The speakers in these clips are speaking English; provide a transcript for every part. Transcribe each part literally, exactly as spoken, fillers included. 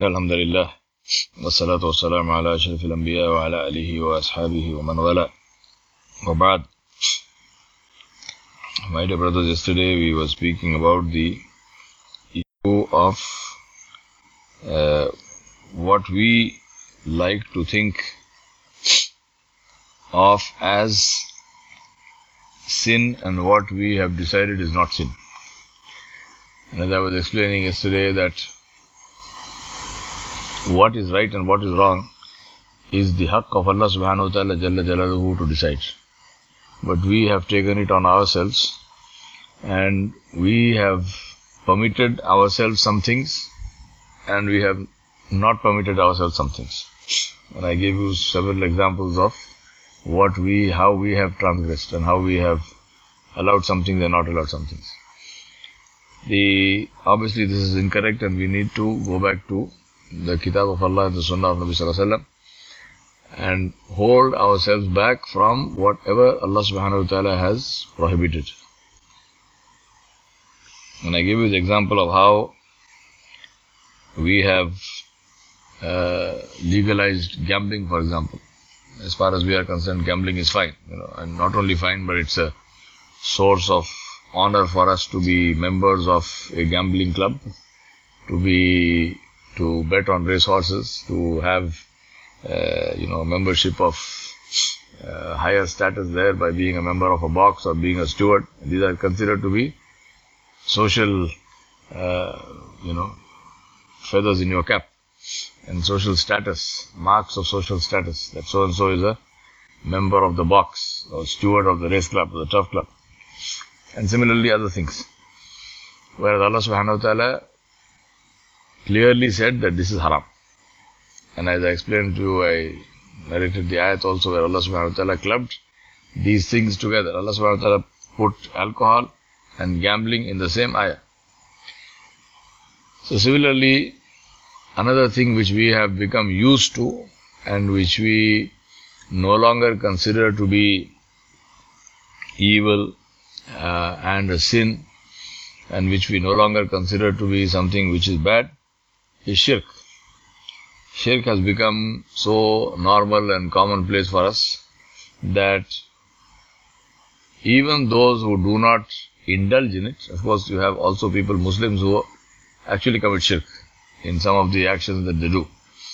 Alhamdulillah, wassalatu wassalamu ala ashrafil anbiya wa ala alihi wa ashabihi wa man wala. Wa ba'd. My dear brothers, yesterday we were speaking about the issue of uh, what we like to think of as sin and what we have decided is not sin. And as I was explaining yesterday that what is right and what is wrong is the haqq of Allah subhanahu wa ta'ala jalla jalaluhu to decide. But we have taken it on ourselves and we have permitted ourselves some things and we have not permitted ourselves some things. And I gave you several examples of what we, how we have transgressed and how we have allowed some things and not allowed some things. The, obviously this is incorrect and we need to go back to the Kitab of Allah and the Sunnah of Nabi Sallallahu Alaihi Wasallam and hold ourselves back from whatever Allah Subhanahu wa Ta'ala has prohibited. And I give you the example of how we have uh, legalized gambling, for example. As far as we are concerned, gambling is fine, you know, and not only fine, but it's a source of honor for us to be members of a gambling club, to be to bet on racehorses, to have, uh, you know, membership of uh, higher status there by being a member of a box or being a steward. These are considered to be social, uh, you know, feathers in your cap and social status, marks of social status. That so and so is a member of the box or steward of the race club, or the turf club. And similarly other things. Whereas Allah subhanahu wa ta'ala clearly said that this is haram. And as I explained to you, I narrated the ayat also where Allah subhanahu wa ta'ala clubbed these things together. Allah subhanahu wa ta'ala put alcohol and gambling in the same ayah. So similarly, another thing which we have become used to and which we no longer consider to be evil uh, and a sin, and which we no longer consider to be something which is bad, is shirk. Shirk has become so normal and commonplace for us that even those who do not indulge in it, of course you have also people, Muslims, who actually commit shirk in some of the actions that they do.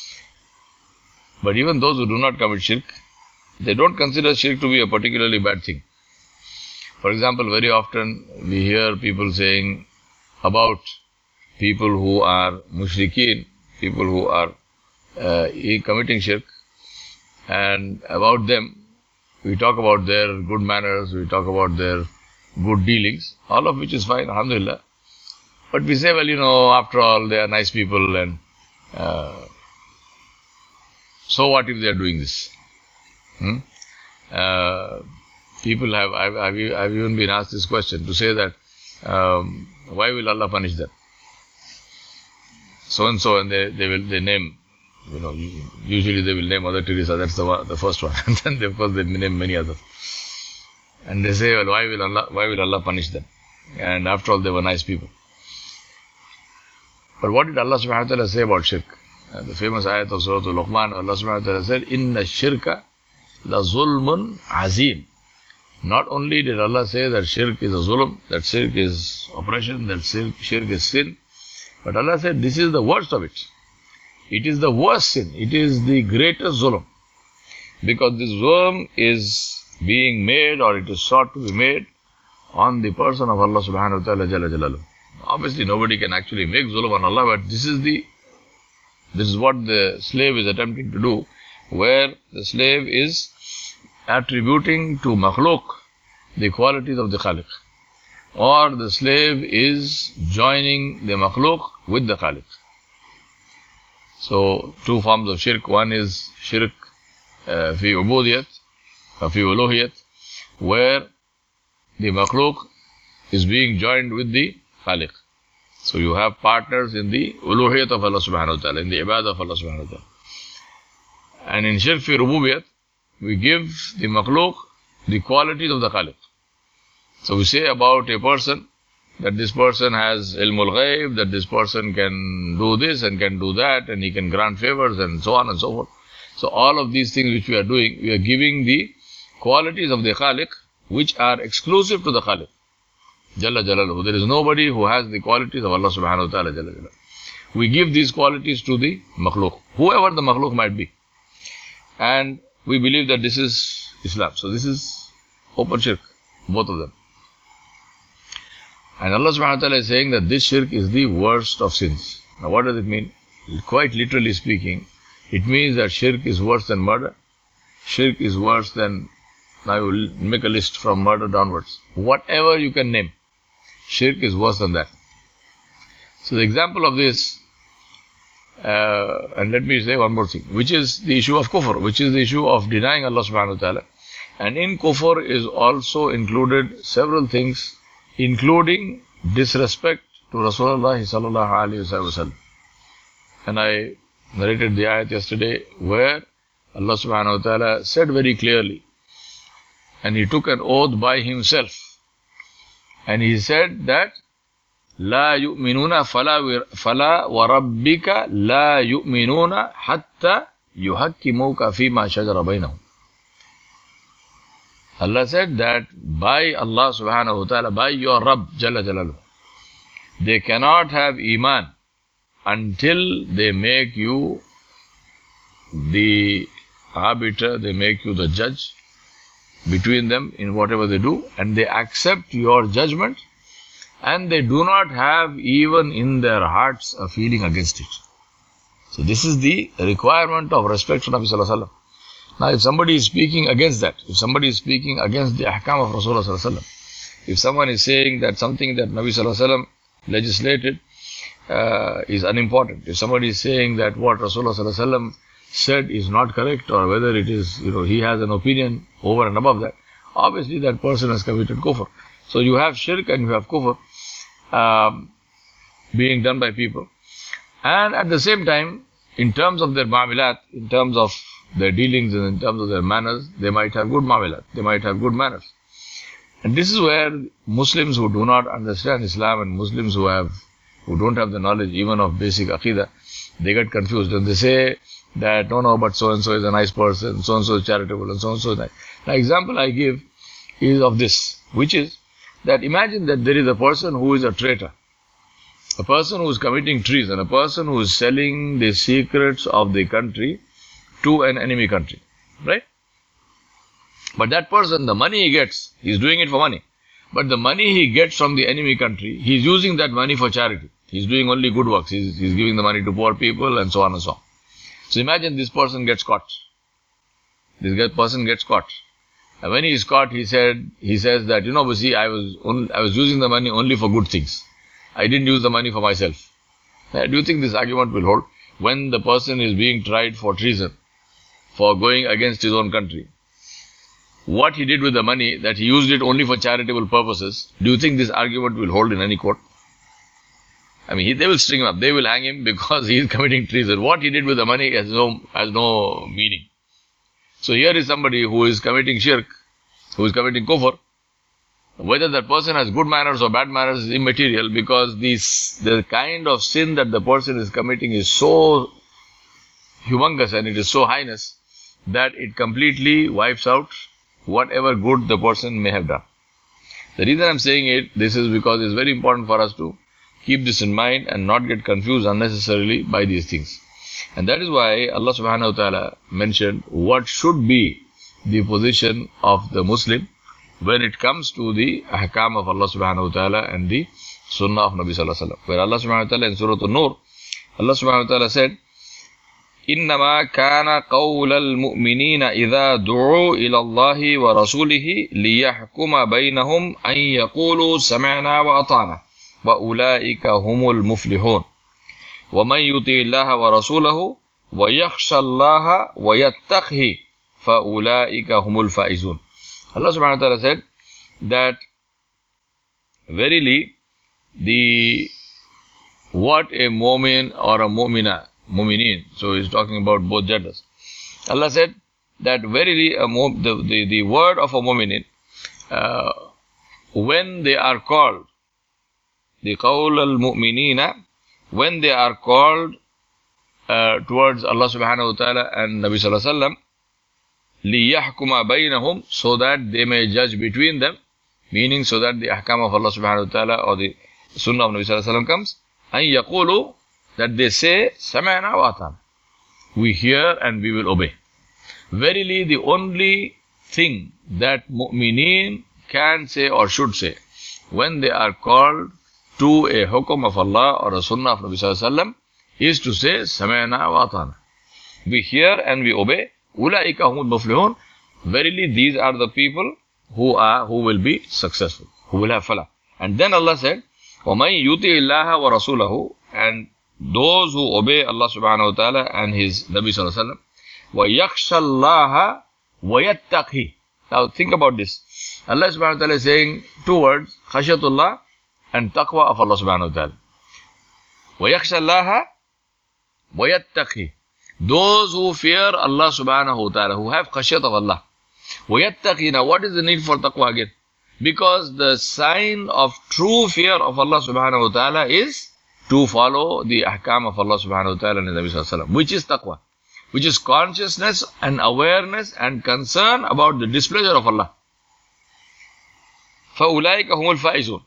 But even those who do not commit shirk, they don't consider shirk to be a particularly bad thing. For example, very often we hear people saying about people who are mushrikeen, people who are uh, committing shirk, and about them we talk about their good manners, we talk about their good dealings, all of which is fine, alhamdulillah. But we say, well, you know, after all, they are nice people, and uh, so what if they are doing this? Hmm? Uh, people have, I've, I've, I've even been asked this question to say that, um, why will Allah punish them? So and so, and they, they will, they name, you know, usually they will name Mother Teresa, that's the one, the first one. And then, of course, they name many others. And they say, well, why will Allah, why will Allah punish them? And after all, they were nice people. But what did Allah subhanahu wa ta'ala say about shirk? Uh, the famous ayat of Surah Al-Luqman, Allah subhanahu wa ta'ala said, Inna shirka la zulmun azim. Not only did Allah say that shirk is a zulm, that shirk is oppression, that shirk, shirk is sin, but Allah said this is the worst of it. It is the worst sin. It is the greatest zulm. Because this zulm is being made, or it is sought to be made, on the person of Allah subhanahu wa ta'ala jalla jalaluhu. Obviously nobody can actually make zulm on Allah, but this is the, this is what the slave is attempting to do, where the slave is attributing to makhluk the qualities of the khaliq, or the slave is joining the makhluk with the khaliq. So two forms of shirk. One is shirk uh, fi ubudiyat, uh, fi uluhiyat, where the makhluk is being joined with the khaliq. So you have partners in the uluhiyat of Allah subhanahu wa ta'ala, in the ibadah of Allah subhanahu wa ta'ala. And in shirk fi rububiyat, we give the makhluk the qualities of the khaliq. So we say about a person that this person has ilmul ghaib, that this person can do this and can do that, and he can grant favors and so on and so forth. So all of these things which we are doing, we are giving the qualities of the Khaliq which are exclusive to the Khaliq. Jalla Jalaluhu. There is nobody who has the qualities of Allah subhanahu wa ta'ala Jalla Jalaluhu. We give these qualities to the makhluk, whoever the makhluk might be. And we believe that this is Islam. So this is open shirk, both of them. And Allah subhanahu wa ta'ala is saying that this shirk is the worst of sins. Now what does it mean? Quite literally speaking, it means that shirk is worse than murder. Shirk is worse than, now I will make a list from murder downwards. Whatever you can name, shirk is worse than that. So the example of this, uh, and let me say one more thing, which is the issue of kufr, which is the issue of denying Allah subhanahu wa ta'ala. And in kufr is also included several things, including disrespect to Rasulullah sallallahu alayhi wa sallam. And I narrated the ayat yesterday where Allah subhanahu wa ta'ala said very clearly, and he took an oath by himself, and he said that لا يؤمنون فلا فلا وربك لا يؤمنون حتى يحكموك فيما شجر بينهم. Allah said that by Allah subhanahu wa ta'ala, by your Rabb Jalla Jalaluhu, they cannot have iman until they make you the arbiter, they make you the judge between them in whatever they do, and they accept your judgment, and they do not have even in their hearts a feeling against it. So this is the requirement of respect for Nabi Sallallahu Alaihi Wasallam. Now if somebody is speaking against that, if somebody is speaking against the ahkam of Rasulullah Sallallahu Alaihi Wasallam, if someone is saying that something that Nabi Sallallahu Alaihi Wasallam legislated uh, is unimportant, if somebody is saying that what Rasulullah Sallallahu Alaihi Wasallam said is not correct, or whether it is, you know, he has an opinion over and above that, obviously that person has committed kufr. So you have shirk and you have kufr um, being done by people. And at the same time, in terms of their ma'amilat, in terms of their dealings and in terms of their manners, they might have good ma'amilat, they might have good manners. And this is where Muslims who do not understand Islam and Muslims who have, who don't have the knowledge even of basic aqidah, they get confused and they say that no, no, but so-and-so is a nice person, so-and-so is charitable, and so-and-so is nice. Now, example I give is of this, which is that imagine that there is a person who is a traitor, a person who is committing treason, a person who is selling the secrets of the country to an enemy country, right? But that person, the money he gets, he is doing it for money. But the money he gets from the enemy country, he is using that money for charity. He is doing only good works. He is giving the money to poor people and so on and so on. So imagine this person gets caught. This person gets caught. And when he is caught, he said, he says that, you know, but see, I was only, I was using the money only for good things. I didn't use the money for myself. Now, do you think this argument will hold? When the person is being tried for treason, for going against his own country, what he did with the money, that he used it only for charitable purposes, do you think this argument will hold in any court? I mean, he, they will string him up, they will hang him because he is committing treason. What he did with the money has no, has no meaning. So here is somebody who is committing shirk, who is committing kufr. Whether that person has good manners or bad manners is immaterial, because this, the kind of sin that the person is committing is so humongous and it is so heinous that it completely wipes out whatever good the person may have done. The reason I am saying it, this is because it is very important for us to keep this in mind and not get confused unnecessarily by these things. And that is why Allah subhanahu wa ta'ala mentioned what should be the position of the Muslim when it comes to the ahkam of Allah subhanahu wa ta'ala and the sunnah of Nabi sallallahu alaihi wasallam. Where Allah subhanahu wa ta'ala in Surah An-Nur, Allah subhanahu wa ta'ala said, إِنَّمَا كَانَ قَوْلَ الْمُؤْمِنِينَ إِذَا دُعُوا إِلَى اللَّهِ وَرَسُولِهِ لِيَحْكُمَ بَيْنَهُمْ أَنْ يَقُولُوا سَمِعْنَا وَأَطَعْنَا وَأُولَٰئِكَ هُمُ الْمُفْلِحُونَ وَمَنْ يُطِعِ اللَّهَ وَرَسُولَهُ وَيَخْشَ اللَّهَ وَيَتَّقْهِ فَأُولَٰئِكَ هُمُ الْفَائِزُونَ. Allah subhanahu wa ta'ala said that verily the what a mu'min or a mu'mina, mu'minin, so he's talking about both genders. Allah said that verily a mu- the, the, the word of a mu'minin, uh, when they are called the qawl al-mu'minina, when they are called uh, towards Allah subhanahu wa ta'ala and Nabi sallallahu alayhi wa sallam, لِيَحْكُمَ بَيْنَهُمْ, so that they may judge between them, meaning so that the ahkam of Allah subhanahu wa ta'ala or the sunnah of Nabi sallallahu alayhi wa sallam comes, أَن يَقُولُوا, that they say, سَمِعْنَا وَأَطَعْنَا, we hear and we will obey. Verily, the only thing that mu'mineen can say or should say when they are called to a hukum of Allah or a sunnah of Nabi sallallahu alayhi wa sallam is to say, سَمِعْنَا وَأَطَعْنَا, we hear and we obey. أُولَٰئِكَ هُمُ الْمُفْلِحُونَ, verily these are the people who are who will be successful, who will have falah. And then Allah said, وَمَن يُطِعِ اللَّهَ وَرَسُولَهُ, and those who obey Allah subhanahu wa ta'ala and His Nabi sallallahu alayhi wa sallam, وَيَخْشَى اللَّهَ وَيَتَّقْهِ. Now think about this. Allah subhanahu wa ta'ala is saying two words, khashiyatullah and taqwa of Allah subhanahu wa ta'ala. وَيَخْشَى اللَّهَ وَيَتَّقْهِ. Those who fear Allah subhanahu wa ta'ala, who have khashiyat of Allah. وَيَتَّقِي. Now what is the need for taqwa again? Because the sign of true fear of Allah subhanahu wa ta'ala is to follow the ahkam of Allah subhanahu wa ta'ala and Nabi sallallahu alayhi wa sallam, which is taqwa, which is consciousness and awareness and concern about the displeasure of Allah. فَأُولَٰئِكَ هُمُ الْفَائِزُونَ.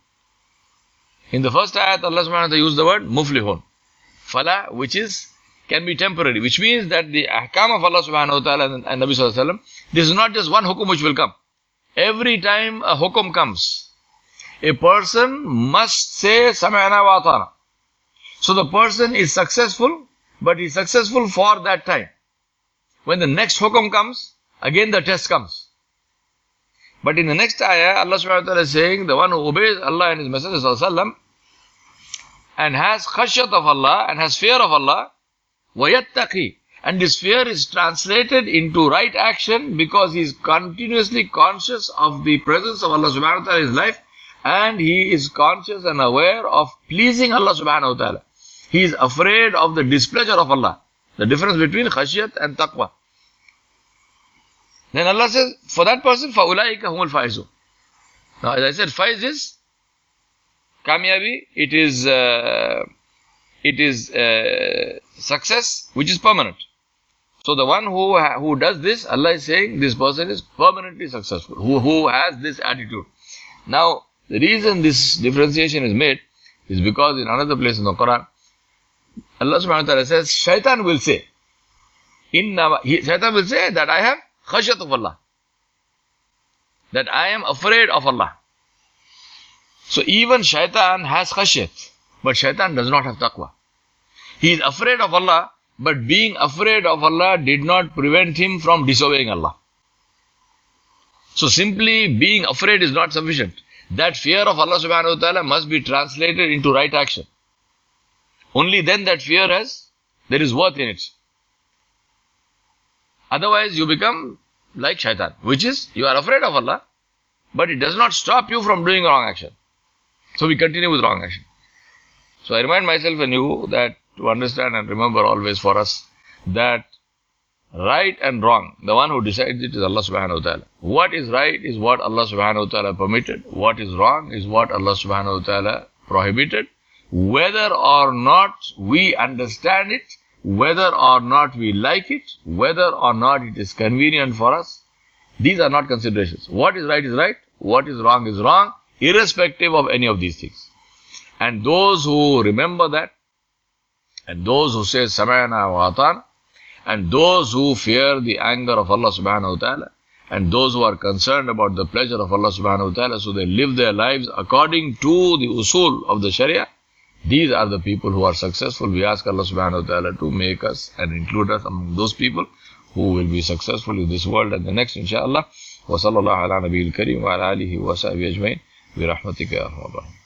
In the first ayat, Allah subhanahu wa ta'ala used the word muflihun. Fala, which is can be temporary, which means that the ahkam of Allah subhanahu wa ta'ala and, and Nabi sallallahu alayhi wa sallam, this is not just one hukum which will come. Every time a hukum comes, a person must say sami'na wa ata'na. So the person is successful, but he is successful for that time. When the next hukum comes, again the test comes. But in the next ayah, Allah subhanahu wa ta'ala is saying, the one who obeys Allah and His Messenger sallallahu alayhi wa sallam and has khashyat of Allah and has fear of Allah, وَيَتَّقِي, and this fear is translated into right action because he is continuously conscious of the presence of Allah subhanahu wa ta'ala in his life, and he is conscious and aware of pleasing Allah subhanahu wa ta'ala. He is afraid of the displeasure of Allah. The difference between khashiyat and taqwa. Then Allah says, for that person, فَأُولَٰئِكَ هُمُ الْفَائِزُونَ. Now as I said, faiz is kamyabi, it is uh, it is uh, success which is permanent. So the one who who does this, Allah is saying this person is permanently successful, who, who has this attitude. Now the reason this differentiation is made is because in another place in the Quran, Allah subhanahu wa ta'ala says, shaitan will say, Inna, he, shaitan will say that I have khashyat of Allah, that I am afraid of Allah. So even shaitan has khashyat, but shaitan does not have taqwa. He is afraid of Allah, but being afraid of Allah did not prevent him from disobeying Allah. So simply being afraid is not sufficient. That fear of Allah subhanahu wa ta'ala must be translated into right action. Only then that fear has, there is worth in it. Otherwise you become like shaitan, which is, you are afraid of Allah, but it does not stop you from doing wrong action. So we continue with wrong action. So I remind myself and you that to understand and remember always for us that right and wrong, the one who decides it is Allah subhanahu wa ta'ala. What is right is what Allah subhanahu wa ta'ala permitted. What is wrong is what Allah subhanahu wa ta'ala prohibited. Whether or not we understand it, whether or not we like it, whether or not it is convenient for us, these are not considerations. What is right is right, what is wrong is wrong, irrespective of any of these things. And those who remember that, and those who say Sami'na wa Ata'na, and those who fear the anger of Allah subhanahu wa ta'ala, and those who are concerned about the pleasure of Allah subhanahu wa ta'ala, so they live their lives according to the usul of the Sharia, these are the people who are successful. We ask Allah subhanahu wa ta'ala to make us and include us among those people who will be successful in this world and the next, inshaAllah. Wa sallallahu ala nabiyil kareem wa ala alihi wa sahbihi ajma'in bi rahmatika ya arhamar rahimin.